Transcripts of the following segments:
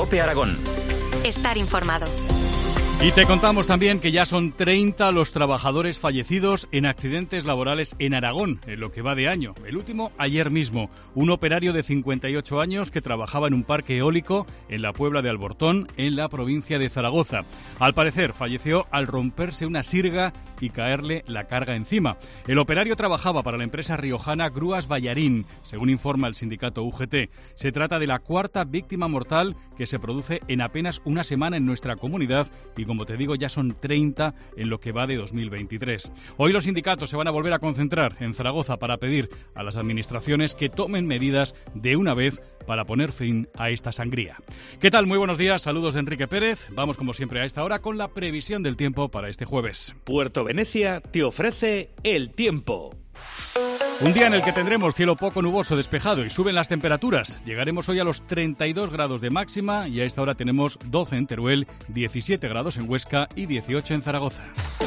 COPE Aragón. Estar informado. Y te contamos también que ya son 30 los trabajadores fallecidos en accidentes laborales en Aragón, en lo que va de año. El último ayer mismo, un operario de 58 años que trabajaba en un parque eólico en la Puebla de Albortón, en la provincia de Zaragoza. Al parecer falleció al romperse una sirga y caerle la carga encima. El operario trabajaba para la empresa riojana Grúas Ballarín, según informa el sindicato UGT. Se trata de la cuarta víctima mortal que se produce en apenas una semana en nuestra comunidad y, como te digo, ya son 30 en lo que va de 2023. Hoy los sindicatos se van a volver a concentrar en Zaragoza para pedir a las administraciones que tomen medidas de una vez para poner fin a esta sangría. ¿Qué tal? Muy buenos días, saludos de Enrique Pérez. Vamos como siempre a esta hora con la previsión del tiempo para este jueves. Puerto Venecia te ofrece el tiempo. Un día en el que tendremos cielo poco nuboso despejado y suben las temperaturas. Llegaremos hoy a los 32 grados de máxima y a esta hora tenemos 12 en Teruel, 17 grados en Huesca y 18 en Zaragoza.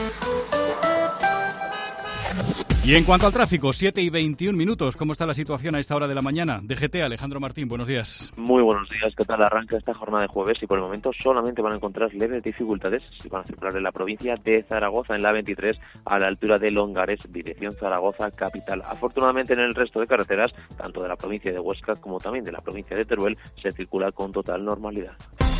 Y en cuanto al tráfico, 7 y 21 minutos. ¿Cómo está la situación a esta hora de la mañana? DGT, Alejandro Martín, buenos días. Muy buenos días. ¿Qué tal arranca esta jornada de jueves? Y por el momento solamente van a encontrar leves dificultades si van a circular en la provincia de Zaragoza, en la 23, a la altura de Longares, dirección Zaragoza, capital. Afortunadamente en el resto de carreteras, tanto de la provincia de Huesca como también de la provincia de Teruel, se circula con total normalidad.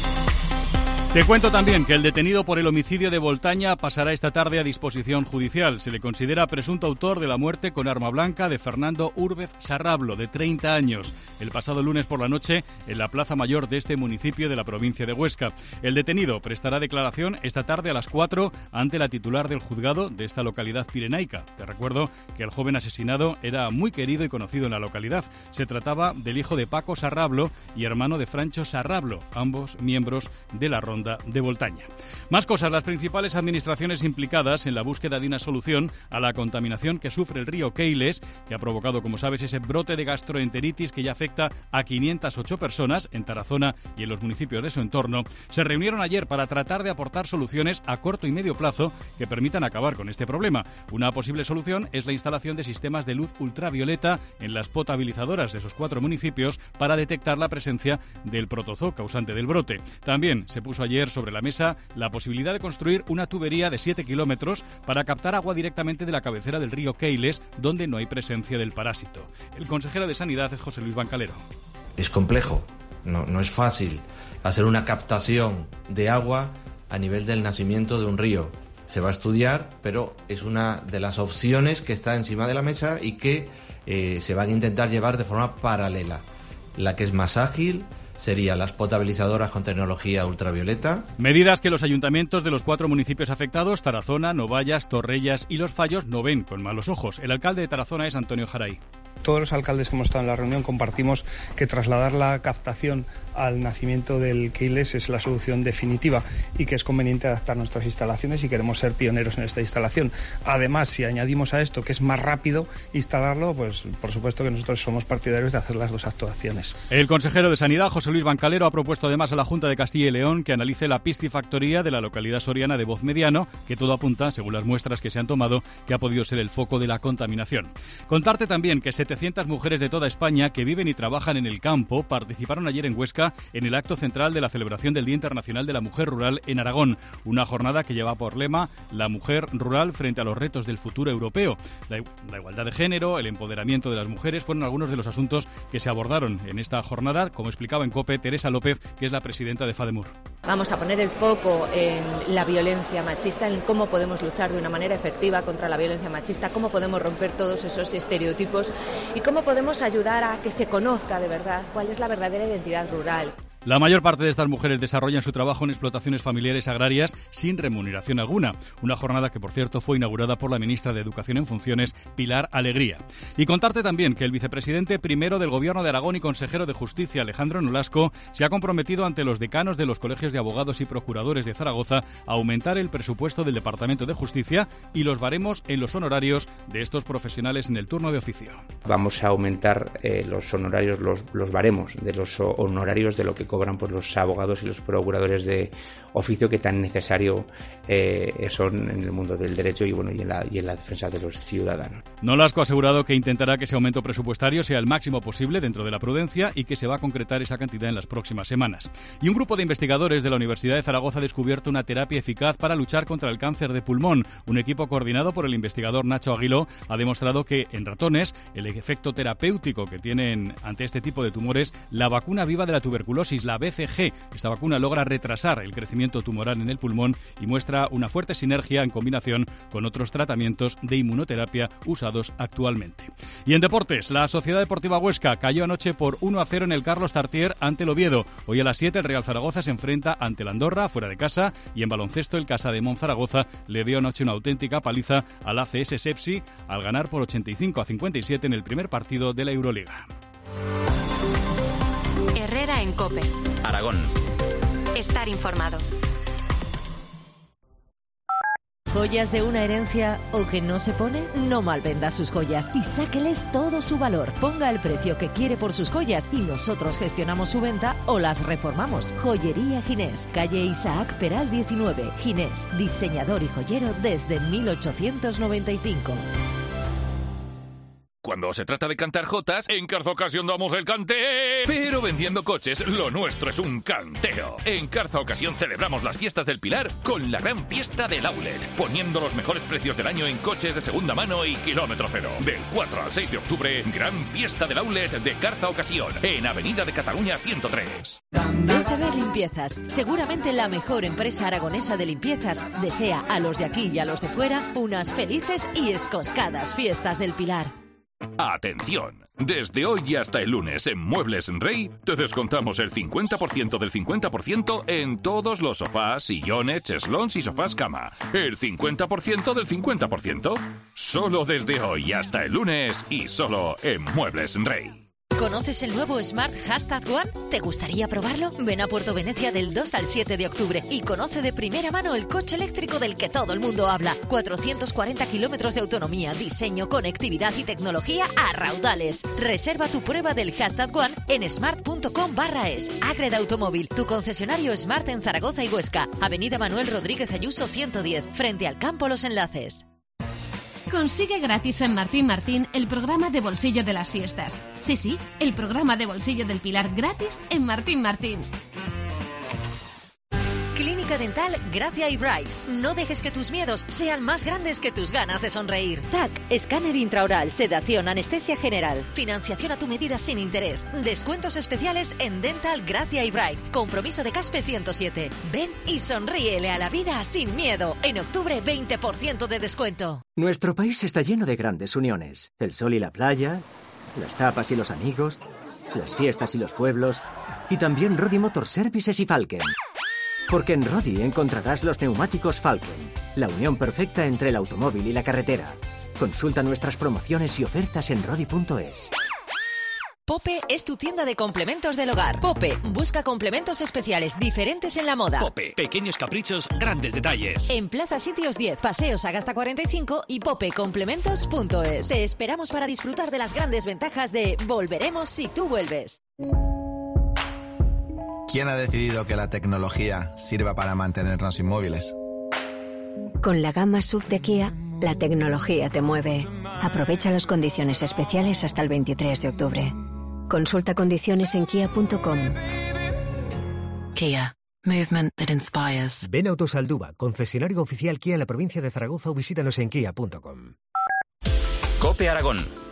Te cuento también que el detenido por el homicidio de Voltaña pasará esta tarde a disposición judicial. Se le considera presunto autor de la muerte con arma blanca de Fernando Úrbez Sarrablo, de 30 años, el pasado lunes por la noche en la Plaza Mayor de este municipio de la provincia de Huesca. El detenido prestará declaración esta tarde a las 4 ante la titular del juzgado de esta localidad pirenaica. Te recuerdo que el joven asesinado era muy querido y conocido en la localidad. Se trataba del hijo de Paco Sarrablo y hermano de Francho Sarrablo, ambos miembros de la Ronda de Voltaña. Más cosas, las principales administraciones implicadas en la búsqueda de una solución a la contaminación que sufre el río Keiles, que ha provocado, como sabes, ese brote de gastroenteritis que ya afecta a 508 personas en Tarazona y en los municipios de su entorno, se reunieron ayer para tratar de aportar soluciones a corto y medio plazo que permitan acabar con este problema. Una posible solución es la instalación de sistemas de luz ultravioleta en las potabilizadoras de esos 4 municipios para detectar la presencia del protozoo causante del brote. También se puso ayer sobre la mesa la posibilidad de construir una tubería de 7 kilómetros para captar agua directamente de la cabecera del río Keiles, donde no hay presencia del parásito. El consejero de Sanidad es José Luis Bancalero. Es complejo, no es fácil hacer una captación de agua a nivel del nacimiento de un río. Se va a estudiar, pero es una de las opciones que está encima de la mesa y que se van a intentar llevar de forma paralela. La que es más ágil serían las potabilizadoras con tecnología ultravioleta. Medidas que los ayuntamientos de los 4 municipios afectados, Tarazona, Novallas, Torrellas y Los Fallos, no ven con malos ojos. El alcalde de Tarazona es Antonio Jaray. Todos los alcaldes que hemos estado en la reunión compartimos que trasladar la captación al nacimiento del Keiles es la solución definitiva y que es conveniente adaptar nuestras instalaciones y queremos ser pioneros en esta instalación. Además, si añadimos a esto que es más rápido instalarlo, pues por supuesto que nosotros somos partidarios de hacer las dos actuaciones. El consejero de Sanidad, José Luis Bancalero, ha propuesto además a la Junta de Castilla y León que analice la piscifactoría de la localidad soriana de Boz Mediano, que todo apunta, según las muestras que se han tomado, que ha podido ser el foco de la contaminación. Contarte también que 700 mujeres de toda España que viven y trabajan en el campo participaron ayer en Huesca en el acto central de la celebración del Día Internacional de la Mujer Rural en Aragón, una jornada que lleva por lema la mujer rural frente a los retos del futuro europeo. La igualdad de género, el empoderamiento de las mujeres fueron algunos de los asuntos que se abordaron en esta jornada, como explicaba en COPE Teresa López, que es la presidenta de FADEMUR. Vamos a poner el foco en la violencia machista, en cómo podemos luchar de una manera efectiva contra la violencia machista, cómo podemos romper todos esos estereotipos y cómo podemos ayudar a que se conozca de verdad cuál es la verdadera identidad rural. La mayor parte de estas mujeres desarrollan su trabajo en explotaciones familiares agrarias sin remuneración alguna. Una jornada que, por cierto, fue inaugurada por la ministra de Educación en funciones, Pilar Alegría. Y contarte también que el vicepresidente primero del Gobierno de Aragón y consejero de Justicia, Alejandro Nolasco, se ha comprometido ante los decanos de los colegios de abogados y procuradores de Zaragoza a aumentar el presupuesto del Departamento de Justicia y los baremos en los honorarios de estos profesionales en el turno de oficio. Vamos a aumentar los honorarios, los baremos de los honorarios de lo que cobran por los abogados y los procuradores de oficio que tan necesario son en el mundo del derecho y en la defensa de los ciudadanos. Nolasco ha asegurado que intentará que ese aumento presupuestario sea el máximo posible dentro de la prudencia y que se va a concretar esa cantidad en las próximas semanas. Y un grupo de investigadores de la Universidad de Zaragoza ha descubierto una terapia eficaz para luchar contra el cáncer de pulmón. Un equipo coordinado por el investigador Nacho Aguiló ha demostrado que en ratones el efecto terapéutico que tienen ante este tipo de tumores la vacuna viva de la tuberculosis, la BCG. Esta vacuna logra retrasar el crecimiento tumoral en el pulmón y muestra una fuerte sinergia en combinación con otros tratamientos de inmunoterapia usados actualmente. Y en deportes, la Sociedad Deportiva Huesca cayó anoche por 1-0 en el Carlos Tartier ante el Oviedo. Hoy a las 7 el Real Zaragoza se enfrenta ante el Andorra fuera de casa, y en baloncesto el Casa de Monzaragoza le dio anoche una auténtica paliza al ACS Sepsi al ganar por 85-57 en el primer partido de la Euroliga. Herrera en COPE. Aragón. Estar informado. ¿Joyas de una herencia o que no se pone? No malvenda sus joyas y sáqueles todo su valor. Ponga el precio que quiere por sus joyas y nosotros gestionamos su venta o las reformamos. Joyería Ginés, calle Isaac Peral 19. Ginés, diseñador y joyero desde 1895. Cuando se trata de cantar jotas, en Carza Ocasión damos el cante. Pero vendiendo coches, lo nuestro es un canteo. En Carza Ocasión celebramos las fiestas del Pilar con la gran fiesta del Outlet, poniendo los mejores precios del año en coches de segunda mano y kilómetro cero. Del 4 al 6 de octubre, gran fiesta del Outlet de Carza Ocasión, en Avenida de Cataluña 103. DCB Limpiezas, seguramente la mejor empresa aragonesa de limpiezas, desea a los de aquí y a los de fuera unas felices y escoscadas fiestas del Pilar. ¡Atención! Desde hoy y hasta el lunes en Muebles Rey te descontamos el 50% del 50% en todos los sofás, sillones, cheslons y sofás cama. El 50% del 50%. Solo desde hoy y hasta el lunes y solo en Muebles Rey. ¿Conoces el nuevo Smart #One? ¿Te gustaría probarlo? Ven a Puerto Venecia del 2 al 7 de octubre y conoce de primera mano el coche eléctrico del que todo el mundo habla. 440 kilómetros de autonomía, diseño, conectividad y tecnología a raudales. Reserva tu prueba del #One en smart.com/es. Ágreda Automóvil, tu concesionario Smart en Zaragoza y Huesca. Avenida Manuel Rodríguez Ayuso 110, frente al Campo Los Enlaces. Consigue gratis en Martín Martín el programa de bolsillo de las fiestas. Sí, el programa de bolsillo del Pilar gratis en Martín Martín. Clínica Dental Gracia y Bright. No dejes que tus miedos sean más grandes que tus ganas de sonreír. TAC, escáner intraoral, sedación, anestesia general. Financiación a tu medida sin interés. Descuentos especiales en Dental Gracia y Bright. Compromiso de CASPE 107. Ven y sonríele a la vida sin miedo. En octubre 20% de descuento. Nuestro país está lleno de grandes uniones. El sol y la playa, las tapas y los amigos, las fiestas y los pueblos, y también Rodi Motor Services y Falken. Porque en Rodi encontrarás los neumáticos Falken, la unión perfecta entre el automóvil y la carretera. Consulta nuestras promociones y ofertas en rodi.es. Pope es tu tienda de complementos del hogar. Pope busca complementos especiales diferentes en la moda. Pope, pequeños caprichos, grandes detalles. En Plaza Sitios 10, Paseo Sagasta 45 y popecomplementos.es. Te esperamos para disfrutar de las grandes ventajas de Volveremos si tú vuelves. ¿Quién ha decidido que la tecnología sirva para mantenernos inmóviles? Con la gama SUV de Kia, la tecnología te mueve. Aprovecha las condiciones especiales hasta el 23 de octubre. Consulta condiciones en kia.com. Kia. Movement that inspires. Ven a Autosalduba, concesionario oficial Kia en la provincia de Zaragoza, o visítanos en kia.com. COPE Aragón.